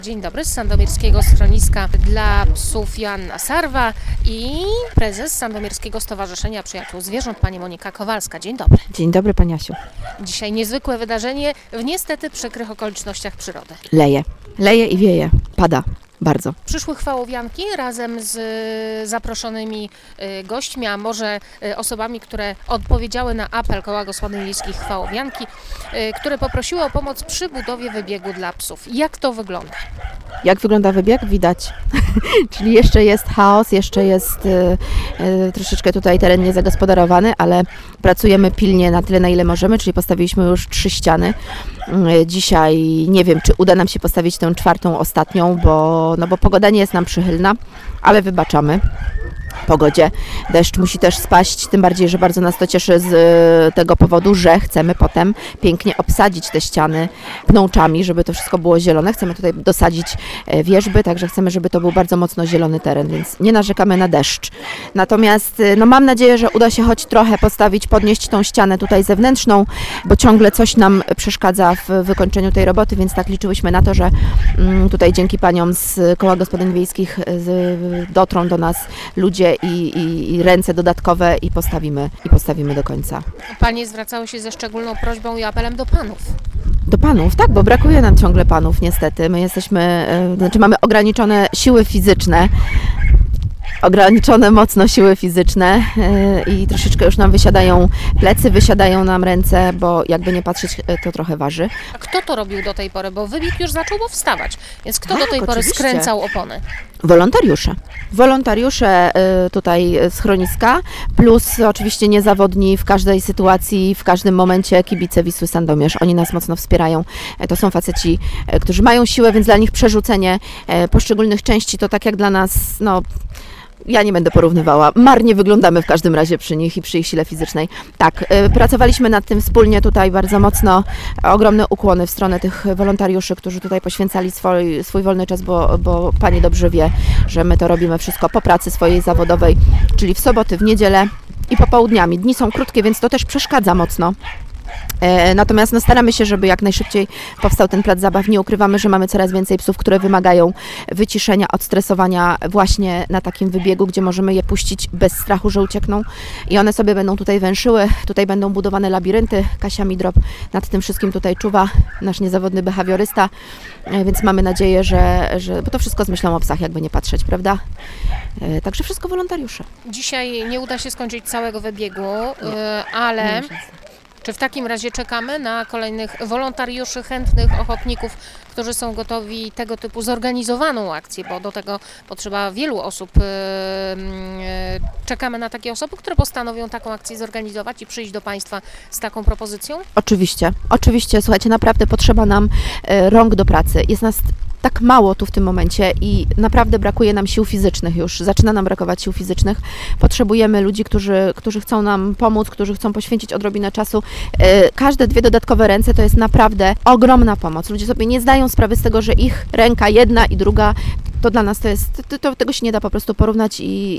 Dzień dobry, z Sandomierskiego Schroniska dla Psów Joanna Sarwa i prezes Sandomierskiego Stowarzyszenia Przyjaciół Zwierząt, pani Monika Kowalska. Dzień dobry. Dzień dobry, pani Asiu. Dzisiaj niezwykłe wydarzenie w niestety przykrych okolicznościach przyrody. Leje i wieje, pada bardzo. Przyszły chwałowianki razem z zaproszonymi gośćmi, a może osobami, które odpowiedziały na apel Koła Gospodyń Wiejskich Chwałowianki, które poprosiły o pomoc przy budowie wybiegu dla psów. Jak to wygląda? Jak wygląda wybieg? Widać. Czyli jeszcze jest chaos, jeszcze jest troszeczkę tutaj teren niezagospodarowany, ale pracujemy pilnie na tyle, na ile możemy, czyli postawiliśmy już 3 ściany. Dzisiaj nie wiem, czy uda nam się postawić tę 4., ostatnią, bo pogoda nie jest nam przychylna, ale wybaczamy pogodzie. Deszcz musi też spaść, tym bardziej, że bardzo nas to cieszy z tego powodu, że chcemy potem pięknie obsadzić te ściany pnączami, żeby to wszystko było zielone. Chcemy tutaj dosadzić wierzby, także chcemy, żeby to był bardzo mocno zielony teren, więc nie narzekamy na deszcz. Natomiast mam nadzieję, że uda się choć trochę podnieść tą ścianę tutaj zewnętrzną, bo ciągle coś nam przeszkadza w wykończeniu tej roboty, więc tak liczyłyśmy na to, że tutaj dzięki paniom z Koła Gospodyń Wiejskich dotrą do nas ludzie i ręce dodatkowe i postawimy do końca. Panie zwracały się ze szczególną prośbą i apelem do panów. Do panów, tak, bo brakuje nam ciągle panów niestety. My mamy ograniczone siły fizyczne, ograniczone mocno siły fizyczne i troszeczkę już nam wysiadają plecy, wysiadają nam ręce, bo jakby nie patrzeć, to trochę waży. A kto to robił do tej pory? Bo wybieg już zaczął powstawać, więc kto do tej pory oczywiście skręcał opony? Wolontariusze tutaj schroniska, plus oczywiście niezawodni w każdej sytuacji, w każdym momencie kibice Wisły Sandomierz. Oni nas mocno wspierają. To są faceci, którzy mają siłę, więc dla nich przerzucenie poszczególnych części to tak jak dla nas, ja nie będę porównywała. Marnie wyglądamy w każdym razie przy nich i przy ich sile fizycznej. Tak, pracowaliśmy nad tym wspólnie tutaj bardzo mocno. Ogromne ukłony w stronę tych wolontariuszy, którzy tutaj poświęcali swój wolny czas, bo pani dobrze wie, że my to robimy wszystko po pracy swojej zawodowej, czyli w soboty, w niedzielę i popołudniami. Dni są krótkie, więc to też przeszkadza mocno. Natomiast staramy się, żeby jak najszybciej powstał ten plac zabaw. Nie ukrywamy, że mamy coraz więcej psów, które wymagają wyciszenia, odstresowania właśnie na takim wybiegu, gdzie możemy je puścić bez strachu, że uciekną i one sobie będą tutaj węszyły. Tutaj będą budowane labirynty. Kasia Midrop nad tym wszystkim tutaj czuwa, nasz niezawodny behawiorysta, więc mamy nadzieję, że bo to wszystko z myślą o psach, jakby nie patrzeć, prawda? Także wszystko wolontariusze. Dzisiaj nie uda się skończyć całego wybiegu, ale czy w takim razie czekamy na kolejnych wolontariuszy, chętnych ochotników, którzy są gotowi tego typu zorganizowaną akcję, bo do tego potrzeba wielu osób. Czekamy na takie osoby, które postanowią taką akcję zorganizować i przyjść do Państwa z taką propozycją? Oczywiście, słuchajcie, naprawdę potrzeba nam rąk do pracy. Jest nas tak mało tu w tym momencie i naprawdę brakuje nam sił fizycznych już. Zaczyna nam brakować sił fizycznych. Potrzebujemy ludzi, którzy chcą nam pomóc, którzy chcą poświęcić odrobinę czasu. Każde 2 dodatkowe ręce to jest naprawdę ogromna pomoc. Ludzie sobie nie zdają sprawy z tego, że ich ręka jedna i druga to dla nas tego się nie da po prostu porównać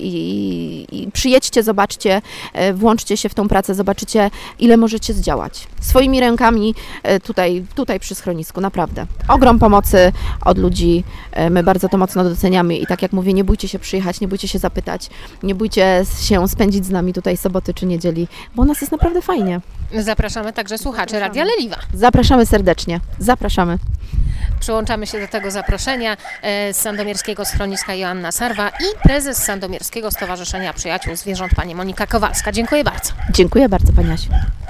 i przyjedźcie, zobaczcie, włączcie się w tą pracę, zobaczycie, ile możecie zdziałać. Swoimi rękami tutaj przy schronisku, naprawdę. Ogrom pomocy od ludzi, my bardzo to mocno doceniamy i tak jak mówię, nie bójcie się przyjechać, nie bójcie się zapytać, nie bójcie się spędzić z nami tutaj soboty czy niedzieli, bo u nas jest naprawdę fajnie. Zapraszamy także słuchaczy Radia Leliwa. Zapraszamy serdecznie, zapraszamy. Przyłączamy się do tego zaproszenia z Sandomierskiego Schroniska Joanna Sarwa i prezes Sandomierskiego Stowarzyszenia Przyjaciół Zwierząt pani Monika Kowalska. Dziękuję bardzo. Dziękuję bardzo, pani Asiu.